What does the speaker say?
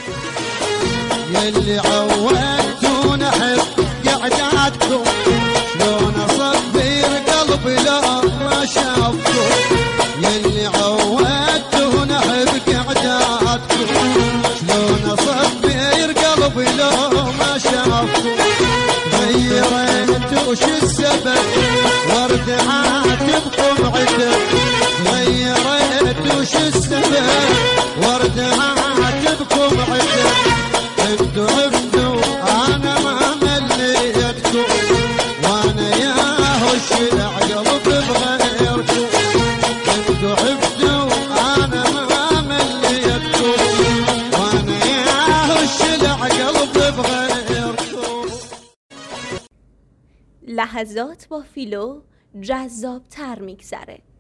يلي عودتون احب قعداتكم، شلون اصبر قلبي لو ما شافكم. يلي عودتون احب قعداتكم، شلون اصبر قلبي لو ما شافكم. غيرت وش السبب ورد عاتبكم عتب، غيرت وش السبب ورد عاتبكم عتب. انتو عفتوا انا ما مليتكم، وانا ياهو الشلع قلب بغيركم. انتو عفتوا انا ما مليتكم، وانا ياهو الشلع قلب بغيركم. لحظات با فیلو جذاب تر میگذره.